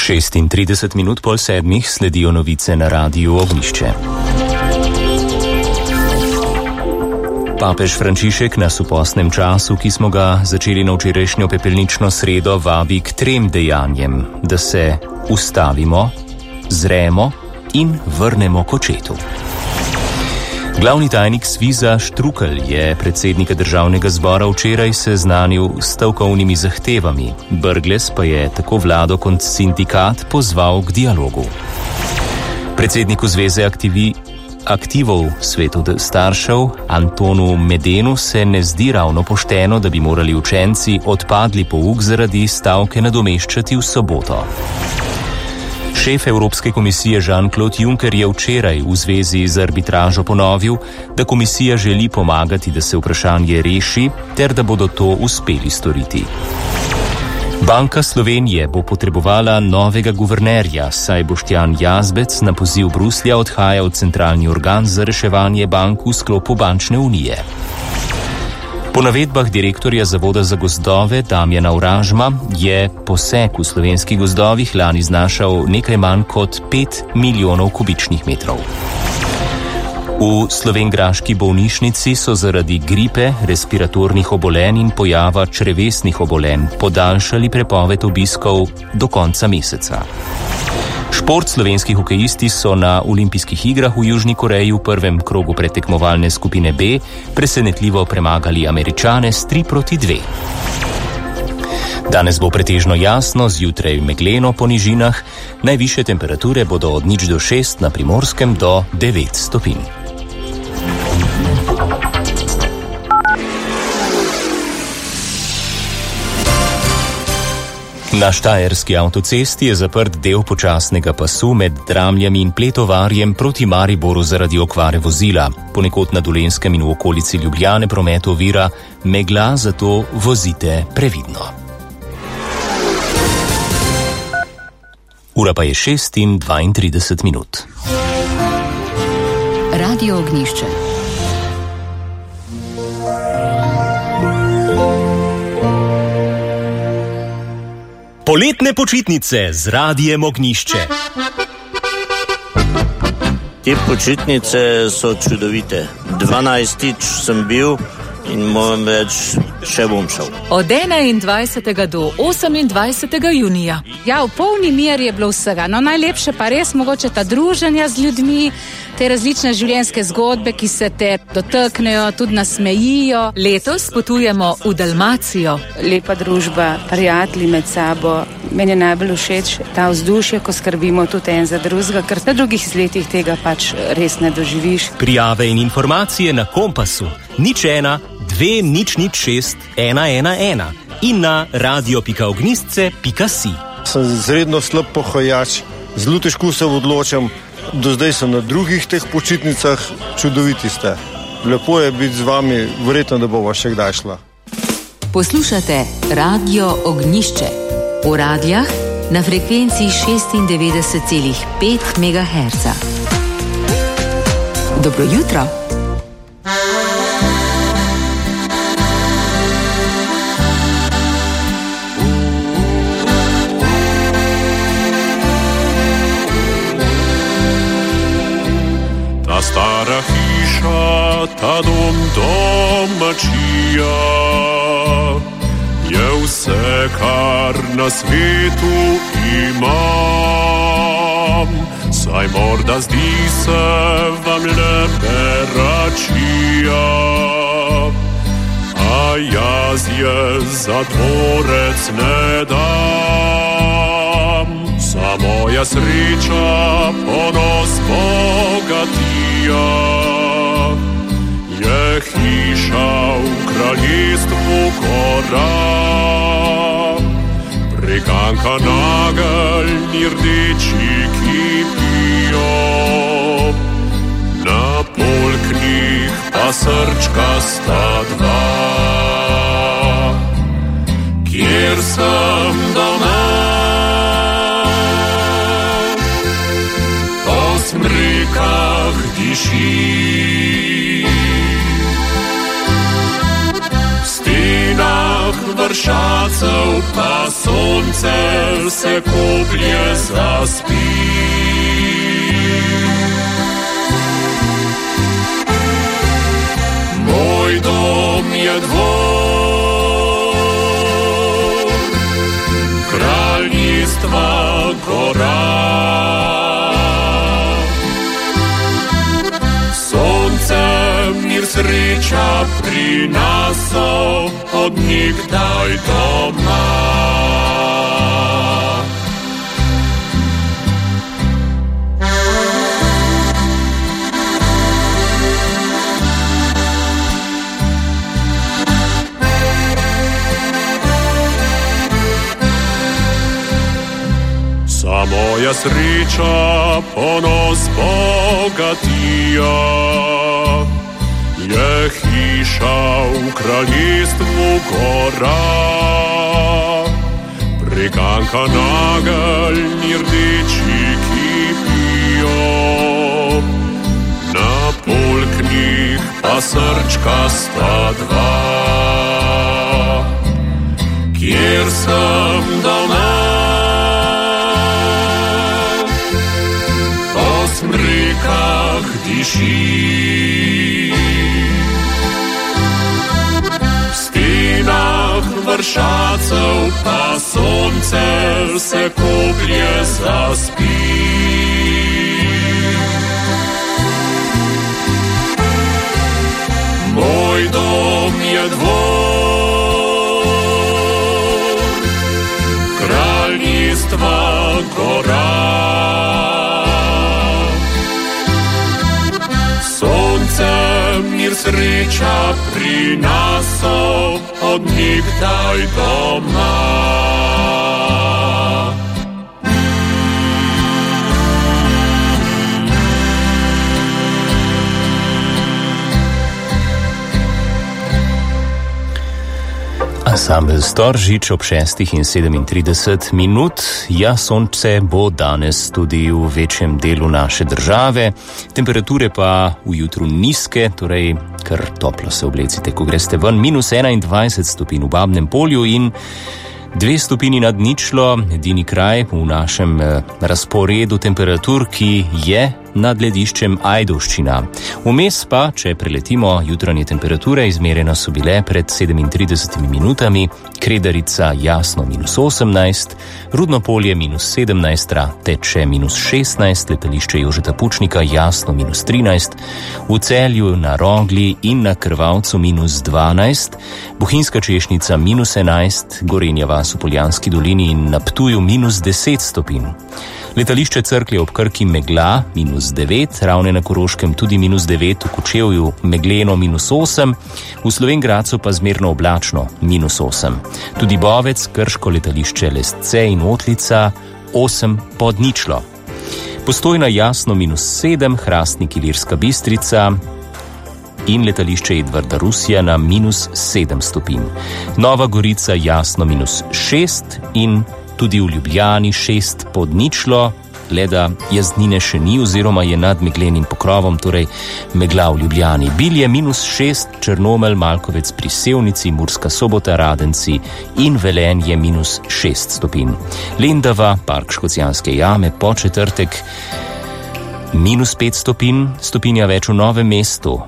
36 minut pol sedmih sledijo novice na Radiu Ognjišče. Papež Frančišek nas v postnem času, ki smo ga začeli na včerajšnjo pepelnično sredo, vabi k 3 dejanjem, da se ustavimo, zremo in vrnemo k očetu. Glavni tajnik Sviza Štrukelj je predsednika državnega zbora včeraj seznanil s stavkovnimi zahtevami. Brglez pa je tako vlado kot sindikat pozval k dialogu. Predsedniku Zveze aktivov svetov staršev Antonu Medenu se ne zdi ravno pošteno, da bi morali učenci odpadli pouk zaradi stavke nadomeščati v soboto. Šef Evropske komisije Jean-Claude Juncker je včeraj v zvezi z arbitražo ponovil, da komisija želi pomagati, da se vprašanje reši, ter da bodo to uspeli storiti. Banka Slovenije bo potrebovala novega guvernerja, saj Boštjan Jazbec na poziv Bruslja odhaja v centralni organ za reševanje bank v sklopu bančne unije. Po navedbah direktorja Zavoda za gozdove Damjana Oražma je posek v slovenskih gozdovih lani znašal nekaj manj kot 5 milijonov kubičnih metrov. V slovenjgraški bolnišnici so zaradi gripe, respiratornih obolenj in pojava črevesnih obolenj podaljšali prepoved obiskov do konca meseca. Šport slovenski hokejisti so na olimpijskih igrah v Južni Koreji v prvem krogu predtekmovalne skupine B presenetljivo premagali Američane s 3-2. Danes bo pretežno jasno, zjutraj megleno po nižinah, najvišje temperature bodo od 0 do 6, na Primorskem do 9 stopinj. Na Štajerski avtocesti je zaprt del počasnega pasu med Dramljami in Pletovarjem proti Mariboru zaradi okvare vozila. Ponekod na Dolenjskem in v okolici Ljubljane promet ovira megla, zato vozite previdno. Ura pa je 6:32 minut. Radio Ognjišče. Poletne počitnice z Radijem Ognjišče. Te počitnice so čudovite. 12. sem bil in moram reči, še bom šel. Od 21. do 28. junija. Ja, v polni meri je bilo vsega. No, najlepše pa res mogoče ta druženja z ljudmi, te različne življenjske zgodbe, ki se te dotaknejo, tudi nasmejijo. Letos potujemo v Dalmacijo. Lepa družba, prijatelji med sabo. Meni je najbolj všeč ta vzdušje, ko skrbimo tudi en za drugega, ker na drugih izletih tega pač res ne doživiš. Prijave in informacije na Kompasu 01 2006 111 in na radio.ognjisce.si. Sem izredno slab pohojač, zelo težko se odločam. Do zdaj sem na drugih teh počitnicah, čudoviti ste. Lepo je biti z vami, verjetno, da bova še kdaj šla. Poslušate Radio Ognjišče. V radijah na frekvenciji 96,5 MHz. Dobro jutro. Ta stara hiša, ta dom, domačija je vse, kar na svetu imam. Saj morda zdi se vam le beračija, a jaz je za dvorec ne dam. Sa moja sreča, ponos, bogatija je hiša v kraljestvu gora. Preganka nageljni rdeči kipijo, na polknih pa srčka sta dva. Kjer sem doma, po smrekah diši. V stenah vršac vršacev pa sonce se koplje zaspi. Moj dom je dvor, kraljstva gora. Sonce, mir, sreča pri nas so od nikdaj doma. Moja sreča, ponos bogatija, je hiša v kraljestvu gora. Preganka nageljni rdeči kipijo, na polknih pa srčka sta dva. Kjer sem doma, v rekah diši, v stenah vršacev pa sonce se koplje zaspi. Moj dom je dvor, kraljstva gora. Mir, sreča pri nas so od nikdaj doma. Ansambel Storžič ob 6:37. Ja, sonce bo danes tudi v večjem delu naše države. Temperature pa v jutru nizke, torej kar toplo se oblecite, ko greste ven. -21 stopinj v Babnem Polju in 2 stopinji nad ničlo, edini kraj v našem razporedu temperatur, ki je nad lediščem Ajdovščina. Vmes pa, če preletimo jutranje temperature, izmerjene so bile pred 37 minutami, Kredarica jasno -18, Rudno Polje -17, Teče -16, letališče Jožeta Pučnika jasno -13, v Celju, na Rogli in na Krvavcu -12, Bohinjska Češnica -11, Gorenja vas v Poljanski dolini in na Ptuju -10 stopinj. Letališče Cerklje ob Krki megla -9, Ravne na Koroškem tudi -9, v Kočevju megleno -8, v Slovenj Gradcu pa zmerno oblačno -8. Tudi Bovec, Krško letališče Lesce in Otlica 8 pod ničlo. Postojna jasno -7, Hrastnik Ilirska Bistrica in letališče Edvarda Rusija na -7 stopinj. Nova Gorica jasno -6 in tudi v Ljubljani 6 pod ničlo, le da jaznine še ni oziroma je nad meglenim pokrovom, torej megla v Ljubljani. Bilje -6, Črnomelj, Malkovec pri Sevnici, Murska Sobota, Radenci in Velenje -6 stopinj. Lendava, Park Škocjanske jame, po četrtek -5 stopinj, stopinja več v Novem mestu,